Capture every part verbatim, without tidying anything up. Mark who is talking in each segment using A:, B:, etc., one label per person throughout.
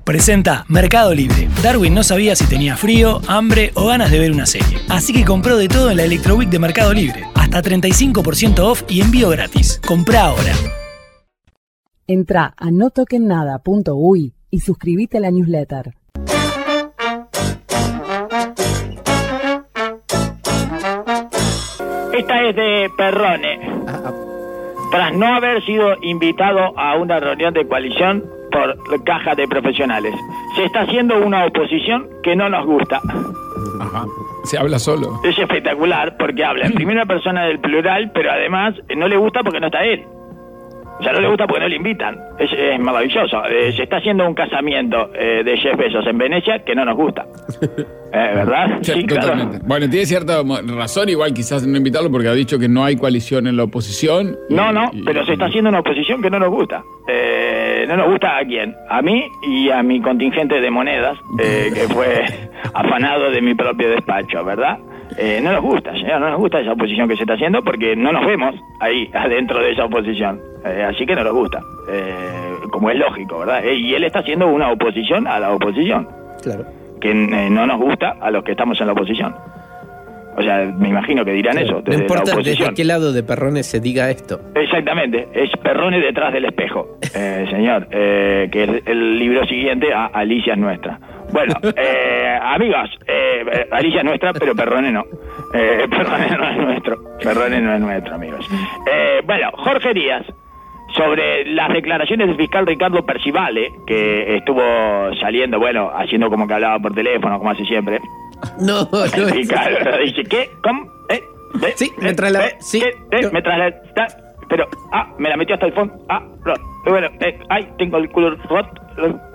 A: Presenta Mercado Libre. Darwin no sabía si tenía frío, hambre o ganas de ver una serie. Así que compró de todo en la Electro Week de Mercado Libre. Hasta treinta y cinco por ciento off y envío gratis. Comprá ahora.
B: Entrá a no toquen nada punto uy y suscríbete a la newsletter.
C: Esta es de Perrone. Tras no haber sido invitado a una reunión de coalición por caja de profesionales, se está haciendo una oposición que no nos gusta.
D: Ajá. Se habla solo.
C: Es espectacular porque habla en primera persona del plural, pero además no le gusta porque no está él. O sea, no le gusta porque no le invitan. Es, es maravilloso. Eh, se está haciendo un casamiento eh, de Jeff Bezos en Venecia que no nos gusta. Eh, ¿Verdad?
D: Sí,
C: Sí,
D: totalmente.
C: claro.
D: Bueno, tiene cierta razón, igual quizás no invitarlo porque ha dicho que no hay coalición en la oposición.
C: No,
D: y,
C: no,
D: y,
C: pero se está
D: y...
C: haciendo una oposición que no nos gusta. Eh, no nos gusta a quién. A mí y a mi contingente de monedas, eh, que fue afanado de mi propio despacho, ¿verdad? Eh, no nos gusta, señor, no nos gusta esa oposición que se está haciendo porque no nos vemos ahí adentro de esa oposición. Eh, así que no nos gusta. Eh, como es lógico, ¿verdad? Eh, y él está haciendo una oposición a la oposición.
E: Claro.
C: Que eh, no nos gusta a los que estamos en la oposición. O sea, me imagino que dirán eso.
E: No
C: Desde
E: importa
C: la oposición.
E: desde qué lado de Perrone se diga esto.
C: Exactamente, es Perrone detrás del espejo, eh, señor, eh, que es el libro siguiente a Alicia es nuestra. Bueno, eh, amigos, eh, Alicia es nuestra, pero Perrone no. Eh, Perrone no es nuestro, Perrone no es nuestro, amigos. Eh, bueno, Jorge Díaz, sobre las declaraciones del fiscal Ricardo Percivale, que estuvo saliendo, bueno, haciendo como que hablaba por teléfono, como hace siempre.
E: No, no es...
C: Y claro, dice, ¿qué? ¿Cómo? ¿Eh? ¿Eh?
E: Sí, me
C: ¿Eh?
E: trasladó,
C: ¿Eh?
E: sí.
C: ¿Qué? ¿Eh?
E: No.
C: Me trasladó, pero, ah, me la metió hasta el fondo, ah, no, bueno, eh, ay, tengo el culo roto,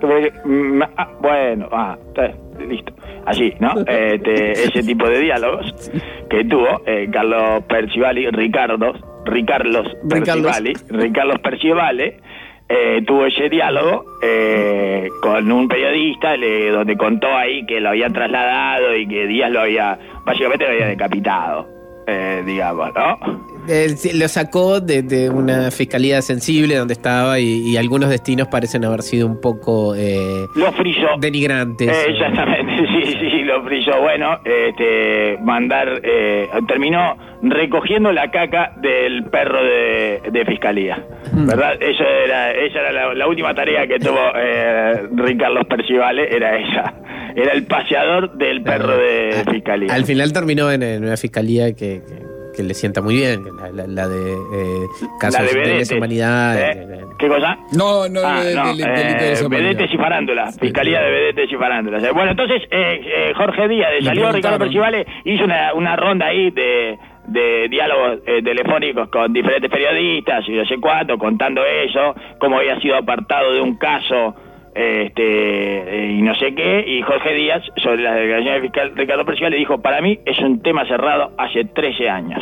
C: mm, ah, bueno, ah, está, listo, así, ¿no? Este, ese tipo de diálogos que tuvo eh, Carlos Percivale, Ricardo, Ricarlos Percivale, Ricardo Percivale, eh, tuvo ese diálogo eh, con un periodista le, donde contó ahí que lo habían trasladado y que Díaz lo había, básicamente lo había decapitado, eh, digamos, ¿no?
E: Eh, sí, lo sacó de, de una fiscalía sensible donde estaba y, y algunos destinos parecen haber sido un poco eh,
C: lo frizó.
E: denigrantes.
C: Eh, exactamente, sí, sí, lo frizó. Bueno, este, mandar, eh, terminó recogiendo la caca del perro de, de fiscalía, ¿verdad? Eso era, esa era la, la última tarea que tuvo eh, Ricardo Percivale, era esa. Era el paseador del perro de
E: al,
C: fiscalía.
E: Al final terminó en, en una fiscalía que... que... que le sienta muy bien, la, la, la de eh, casos
C: La de
E: de
C: Vedetes.
E: lesa humanidad.
C: ¿Eh?
E: Eh, eh.
C: ¿Qué cosa?
D: No, no,
C: Ah,
D: de,
C: no,
D: de, de, delito de
C: eh,
D: lesa humanidad.
C: Vedetes y farándula, Fiscalía de Vedetes y farándula. Bueno, entonces eh, eh, Jorge Díaz,
D: Le
C: salió Ricardo
D: preguntaron.
C: Percivale, hizo una, una ronda ahí de, de diálogos eh, telefónicos con diferentes periodistas y no sé cuánto, contando eso, cómo había sido apartado de un caso este eh, y no sé qué, y Jorge Díaz, sobre las declaraciones del fiscal Ricardo Percivale, dijo, para mí es un tema cerrado hace trece años.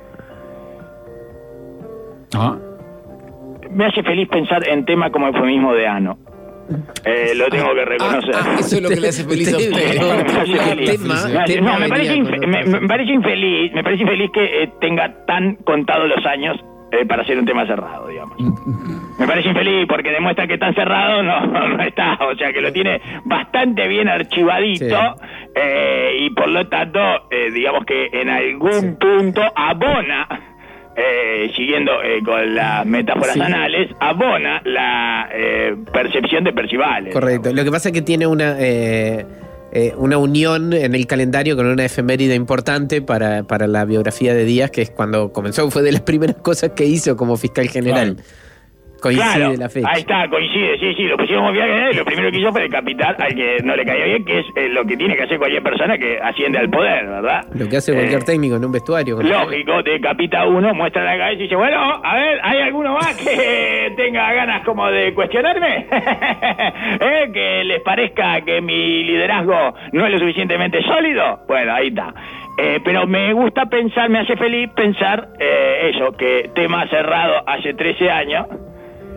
D: Ajá.
C: Me hace feliz pensar en temas como eufemismo de ano. Eh, lo tengo que reconocer.
D: Ah, ah, eso es lo que le hace feliz a usted.
E: Pero,
C: Me parece feliz.
E: tema,
C: No,
E: tema
C: no, me parece,
E: venía
C: inf-
E: con
C: me,
E: otras.
C: me parece infeliz, me parece infeliz que eh, tenga tan contados los años eh, para ser un tema cerrado, digamos. Me parece infeliz porque demuestra que tan cerrado no, no está, o sea que lo tiene bastante bien archivadito,
E: Sí.
C: eh, y por lo tanto, eh, digamos que en algún
E: Sí.
C: punto abona, eh, siguiendo eh, con las metáforas
E: Sí.
C: anales, abona la eh, percepción de Percivale.
E: Correcto. Lo que pasa es que tiene una eh, eh, una unión en el calendario con una efeméride importante para, para la biografía de Díaz, que es cuando comenzó, fue de las primeras cosas que hizo como fiscal general.
D: Claro.
E: Coincide
C: Claro,
E: la fecha.
C: ahí está, coincide, sí, sí, lo pusimos como fiscal, lo primero que hizo fue decapitar al que no le caía bien, que es eh, lo que tiene que hacer cualquier persona que asciende al poder, ¿verdad?
E: Lo que hace cualquier
C: Eh,
E: técnico en un vestuario. con-
C: Lógico, decapita a uno, muestra la cabeza y dice, bueno, a ver, ¿hay alguno más que tenga ganas como de cuestionarme? ¿Eh? ¿Que les parezca que mi liderazgo no es lo suficientemente sólido? Bueno, ahí está. Eh, pero me gusta pensar, me hace feliz pensar eh, eso, que tema cerrado hace trece años,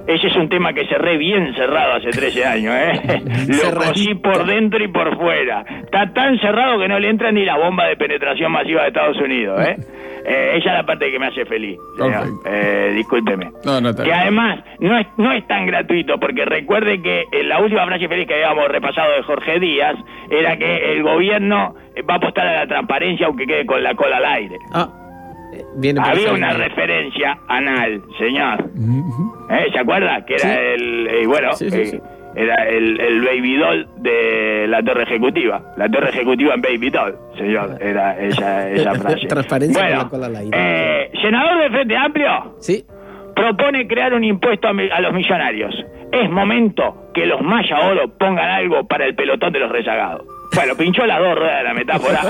C: ese es un tema que cerré bien cerrado hace trece años, ¿eh? Lo cosí por dentro y por fuera. Está tan cerrado que no le entra ni la bomba de penetración masiva de Estados Unidos, ¿eh? eh esa es la parte que me hace feliz, señor. Okay. Eh, discúlpeme.
D: No, no está
C: que
D: bien.
C: Además, no es, no es tan gratuito, porque recuerde que en la última frase feliz que habíamos repasado de Jorge Díaz era que el gobierno va a apostar a la transparencia aunque quede con la cola al aire.
E: Ah. Viene
C: Había una referencia anal, señor. Uh-huh. ¿Eh? ¿Se acuerda? Que era sí. el... Eh, bueno, sí, sí, eh, sí. era el, el Baby Doll de la Torre Ejecutiva. La Torre Ejecutiva en Baby Doll, señor. Era esa, esa frase.
E: Transparencia
C: bueno,
E: con la cola al aire.
C: Eh, senador del Frente Amplio.
E: Sí.
C: Propone crear un impuesto a, a los millonarios. Es momento que los Maya Oro pongan algo para el pelotón de los rezagados. Bueno, pinchó las dos ruedas de la metáfora.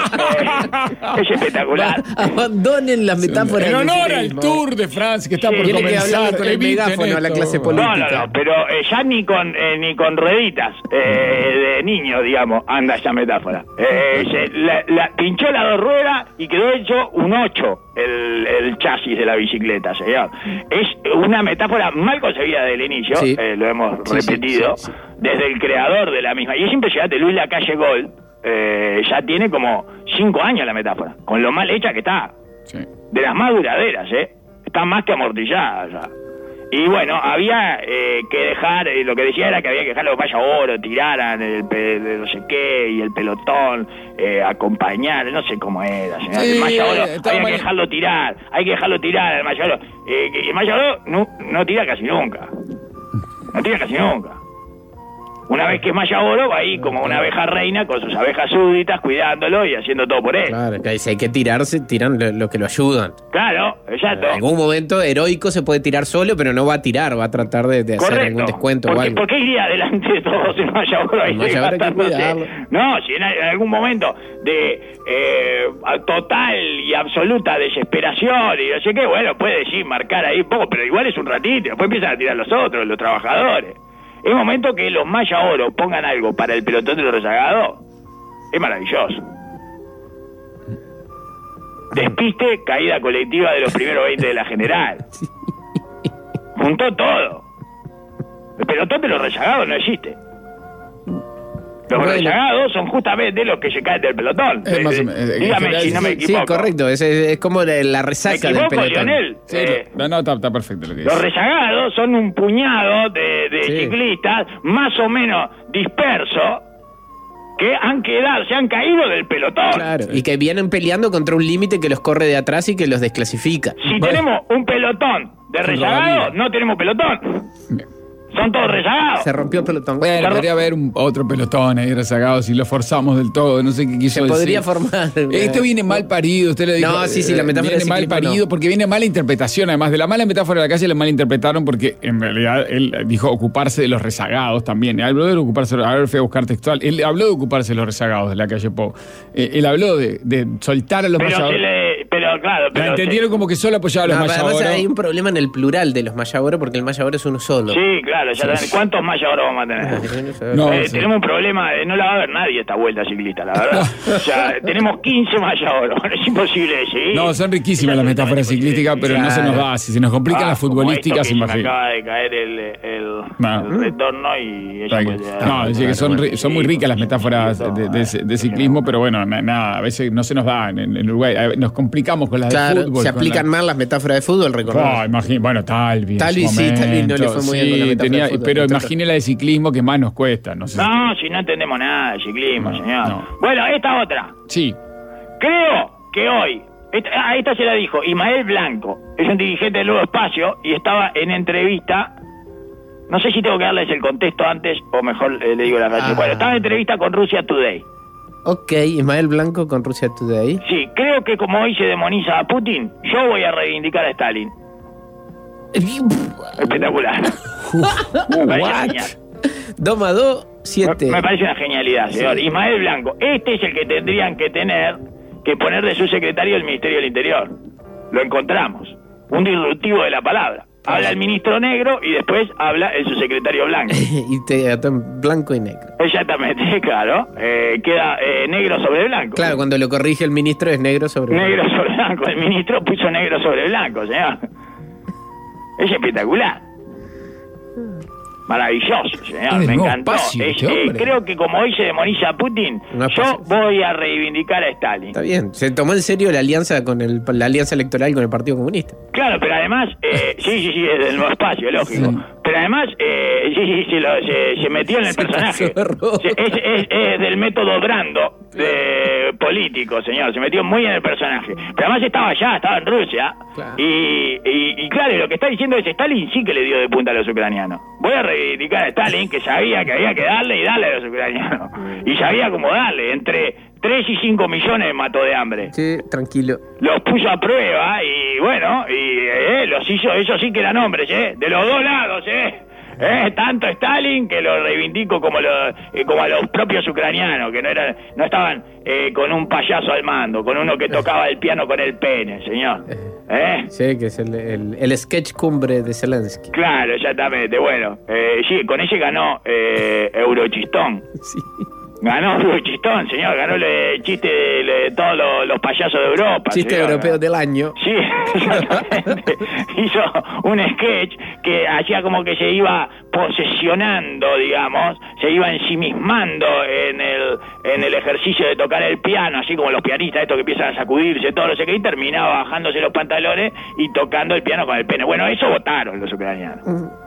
C: eh, es espectacular.
E: Abandonen la metáfora.
D: En honor al Tour de Francia que está sí, por comenzar.
E: Con el megáfono a la clase política.
C: No, no, no, pero eh, ya ni con eh, ni con rueditas eh, de niño, digamos, anda esa metáfora. Eh, se, la, la, pinchó las dos ruedas y quedó hecho un ocho el, el chasis de la bicicleta, señor. Es una metáfora mal concebida desde el inicio, sí. eh, lo hemos sí, repetido. Sí, sí, sí. Desde el creador de la misma. Y es impresionante, Luis Lacalle Gol eh, ya tiene como cinco años la metáfora, con lo mal hecha que está. Sí. De las más duraderas, ¿eh? Está más que amortillada ya. Y bueno, había eh, que dejar, eh, lo que decía era que había que dejar los Maya Oro, tiraran el pe, no sé qué, y el pelotón, eh, acompañar, no sé cómo era, señor. Sí, el Maya Oro, había que dejarlo tirar, hay que dejarlo tirar al Maya Oro. Eh, el Maya Oro no, no tira casi nunca. No tira casi nunca. Una vez que es Maya Oro, va ahí como una abeja reina con sus abejas súbditas cuidándolo y haciendo todo por él.
E: Claro, que si hay que tirarse, tiran lo, lo que lo ayudan.
C: Claro, exacto.
E: En algún momento heroico se puede tirar solo, pero no va a tirar, va a tratar de, de hacer algún descuento
C: porque,
E: o algo.
C: ¿Por qué iría delante de todos en Maya Oro? Ahí
E: Maya Oro hay que cuidarlo.
C: No, si en, en algún momento de eh, total y absoluta desesperación y no sé qué, bueno, puede sí marcar ahí un poco, pero igual es un ratito, después empiezan a tirar los otros, los trabajadores. Es momento que los Maya Oro pongan algo para el pelotón de los rezagados. Es maravilloso. Despiste, caída colectiva de los primeros veinte de la general. Juntó todo. El pelotón de los rezagados no existe. Los bueno. rezagados son justamente los que se caen del pelotón.
D: Es más o menos,
C: dígame si no me equivoco.
E: Sí, correcto. Es, es como la, la resaca del pelotón.
C: Lionel?
D: Sí,
C: eh,
D: no, no, está, está perfecto lo que dice.
C: Los rezagados son un puñado de, de sí. ciclistas más o menos dispersos que han quedado, se han caído del pelotón.
E: Claro, y que vienen peleando contra un límite que los corre de atrás y que los desclasifica.
C: Si bueno. tenemos un pelotón de rezagados, no tenemos pelotón. Bien. Son todos rezagados.
E: Se rompió el pelotón.
D: Bueno, podría haber un, otro pelotón ahí rezagado si lo forzamos del todo. No sé qué quiso
E: Se
D: decir.
E: podría formar.
D: Esto viene mal parido. Usted le dijo.
E: No, sí, sí, la metáfora
D: viene mal parido no. porque viene mala interpretación. Además de la mala metáfora de la calle, la mala interpretaron porque en realidad él dijo ocuparse de los rezagados también. Él habló de ocuparse. A ver, fui a buscar textual. Él habló de ocuparse de los rezagados de la calle Pou. Eh, él habló de, de soltar a los
C: Maya Oro. Pero claro, pero
D: la entendieron se... como que solo apoyaba a los no, Maya Oro.
E: Además hay un problema en el plural de los Maya Oro porque el Maya Oro es uno solo.
C: Sí, claro. Ya sí. ¿Cuántos Maya Oro vamos a tener? No, eh, sí. Tenemos un problema, eh, no la va a ver nadie esta vuelta ciclista, la verdad. O sea, tenemos quince Maya Oro, es imposible de seguir.
D: No, son riquísimas las metáforas ciclísticas, pero claro. no se nos da. Si se nos complican ah, las futbolísticas, se imagina.
C: Acaba de caer el, el, no. el retorno y... Ella
D: puede, no, es que son, ri, son muy ricas las metáforas de, de, de ciclismo, pero bueno, nada, a veces no se nos da en, en Uruguay. Nos complicamos con las
E: claro,
D: de fútbol.
E: Se aplican la... mal las metáforas de fútbol, recordamos.
D: Oh, imagín, bueno, Talvi.
E: Talvi sí, Talvi no le fue muy sí, bien con la metáfora
D: tenía,
E: de fútbol.
D: Pero imagine la de ciclismo que más nos cuesta. No, sé
C: no si... si no entendemos nada de ciclismo, no, señor. No. Bueno, esta otra.
D: Sí.
C: Creo que hoy, esta, ah, esta se la dijo Ismael Blanco, es un dirigente del Nuevo Espacio y estaba en entrevista. No sé si tengo que darles el contexto antes o mejor eh, le digo la frase. Ah. Bueno, estaba en entrevista con Russia Today.
E: Ok, Ismael Blanco con Russia Today.
C: Sí, creo que como hoy se demoniza a Putin, yo voy a reivindicar a Stalin. Espectacular.
E: Me parece genial. Doma dos, siete.
C: Me, me parece una genialidad, señor. Sí. Ismael Blanco, este es el que tendrían que tener que poner de su secretario del Ministerio del Interior. Lo encontramos. Un disruptivo de la palabra. Habla el ministro negro y después habla el subsecretario blanco.
E: Y te atan blanco y negro.
C: Exactamente, claro. Eh, queda eh, negro sobre blanco.
E: Claro, cuando lo corrige el ministro es negro sobre blanco.
C: Negro sobre blanco. El ministro puso negro sobre blanco, señor. Es espectacular. Maravilloso, señor,
D: Es del
C: me
D: nuevo
C: encantó.
D: espacio,
C: Es,
D: este
C: eh,
D: hombre.
C: creo que como hoy se demoniza a Putin,
E: No es
C: yo
E: fácil.
C: voy a reivindicar a Stalin.
E: Está bien. Se tomó en serio la alianza con el, la alianza electoral con el Partido Comunista.
C: Claro, pero además, eh, sí, sí, sí, es del nuevo espacio, lógico.
D: Sí.
C: Pero además, eh, sí, sí, se, lo- se- se metió en el
E: Se
C: personaje.
E: pasó de rojo.
C: Se- es, es- es del método Brando de político, señor. Se metió muy en el personaje. Pero además estaba allá, estaba en Rusia.
E: Claro.
C: Y, y, y claro, lo que está diciendo es Stalin sí que le dio de punta a los ucranianos. Voy a reivindicar a Stalin, que sabía que había que darle y darle a los ucranianos. Y sabía cómo darle. Entre tres y cinco millones mató de hambre.
E: Sí, tranquilo.
C: Los puso a prueba y bueno, y eh, los hizo, eso sí que eran hombres, ¿eh? De los dos lados, ¿eh? Eh, tanto Stalin que lo reivindico como, lo, eh, como a los propios ucranianos, que no eran, no estaban eh, con un payaso al mando, con uno que tocaba el piano con el pene, señor. ¿Eh?
E: Sí, que es el, el, el sketch cumbre de Zelensky.
C: Claro, exactamente. Bueno, eh, sí, con ese ganó eh, Eurochistón.
E: Sí.
C: Ganó Eurochistón, señor. Ganó el chiste de, de todos los, los payasos de Europa.
E: Chiste
C: señor.
E: europeo del año.
C: Sí, exactamente. Hizo un sketch que hacía como que se iba posesionando, digamos, se iba ensimismando en el en el ejercicio de tocar el piano, así como los pianistas estos que empiezan a sacudirse, todo no sé qué, y terminaba bajándose los pantalones y tocando el piano con el pene. Bueno, eso votaron los ucranianos.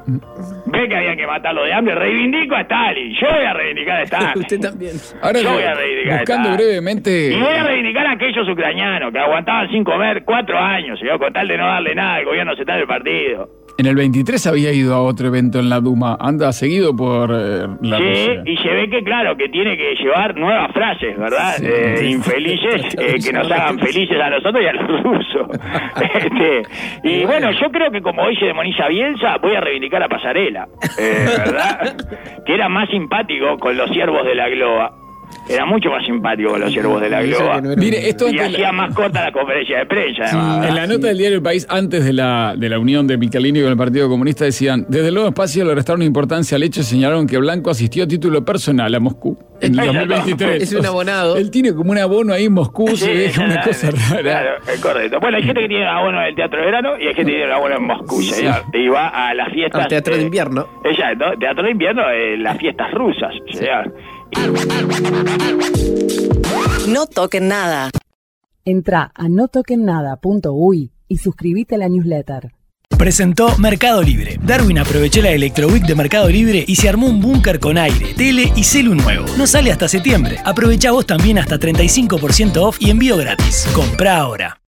C: Ve que había que matarlo de hambre. Reivindico a Stalin. Yo voy a reivindicar a Stalin.
E: Usted también.
D: Ahora,
C: Yo voy a reivindicar
D: buscando
C: esta-
D: brevemente.
C: Y voy a reivindicar a aquellos ucranianos que aguantaban sin comer cuatro años, señor, con tal de no darle nada al gobierno central del partido.
D: En el veintitrés había ido a otro evento en la Duma. Anda seguido por eh, la
C: Sí,
D: Rusia.
C: y se ve que, claro, que tiene que llevar nuevas frases, ¿verdad?
D: Sí.
C: Eh, infelices, eh, que nos hagan felices a nosotros y a los rusos. Este, y bueno, yo creo que como hoy se demoniza Bielsa, voy a reivindicar a Pasarela, eh, ¿verdad? Que era más simpático con los siervos de la Globa. Era mucho más simpático con los siervos de la
E: Y eso
C: Globa.
E: que no era-
D: Mire, esto
C: Y
D: antes-
C: hacía más corta la conferencia de prensa,
D: Sí,
C: además.
D: en la nota del diario El País, antes de la, de la unión de Michelini con el Partido Comunista, decían: desde el nuevo espacio le restaron importancia al hecho y señalaron que Blanco asistió a título personal a Moscú en el
C: Exacto.
D: dos mil veintitrés.
E: Es un abonado.
D: Él tiene como un abono ahí en Moscú,
C: Sí,
D: se ve una cosa rara.
C: Claro, es correcto. Bueno, hay gente que tiene un abono en el Teatro de Verano y hay gente que tiene un abono en Moscú, señor. Y va a las fiestas...
E: Al teatro de
C: eh,
E: invierno.
C: Exacto, Teatro de Invierno, eh, las fiestas rusas, señor.
F: No toquen nada.
B: Entra a no toquen nada punto uy y suscríbete a la newsletter.
A: Presentó Mercado Libre. Darwin aprovechó la Electro Week de Mercado Libre y se armó un búnker con aire, tele y celu nuevo. No sale hasta septiembre. Aprovecha vos también hasta treinta y cinco por ciento off y envío gratis. Comprá ahora.